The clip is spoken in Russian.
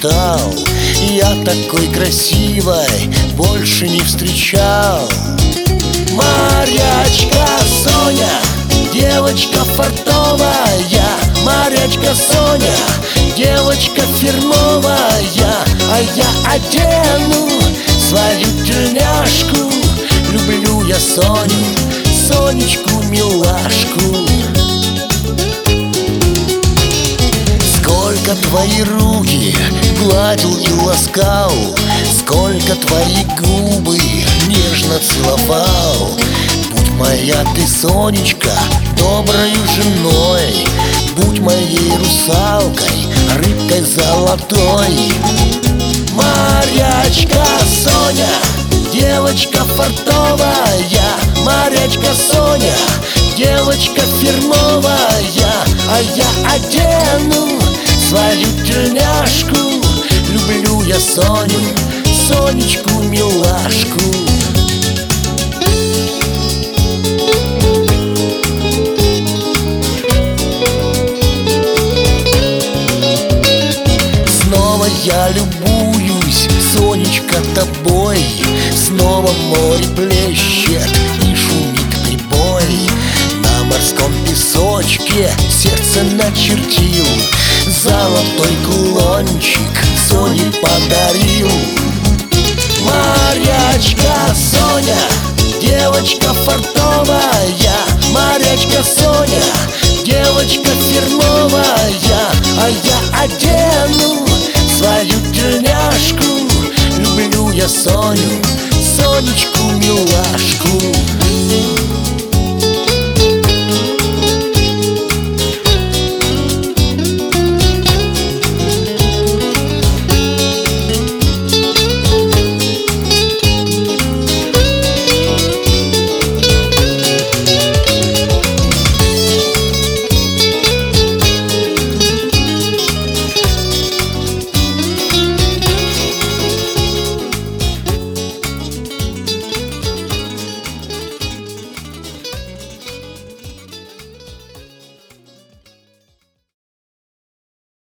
мечтал. Я такой красивой больше не встречал. Морячка Соня, девочка фартовая, морячка Соня, девочка фирмовая. А я одену свою тельняшку. Люблю я Соню, Сонечку, милашку. Сколько твои руки гладил и ласкал, сколько твои губы нежно целовал. Будь моя ты, Сонечка, доброю женой, будь моей русалкой, рыбкой золотой. Морячка Соня, девочка фартовая, морячка Соня, девочка фирмовая. А я одену свою тельняшку. Люблю я Соню, Сонечку, милашку. Снова я любуюсь, Сонечка, тобой. Снова море плещет и шумит прибой. На морском песочке сердце начертил, золотой кулончик Соне подарил. Морячка Соня, девочка фартовая, морячка Соня, девочка фирмовая. А я одену свою тельняшку. Люблю я Соню, Сонечку, милашку.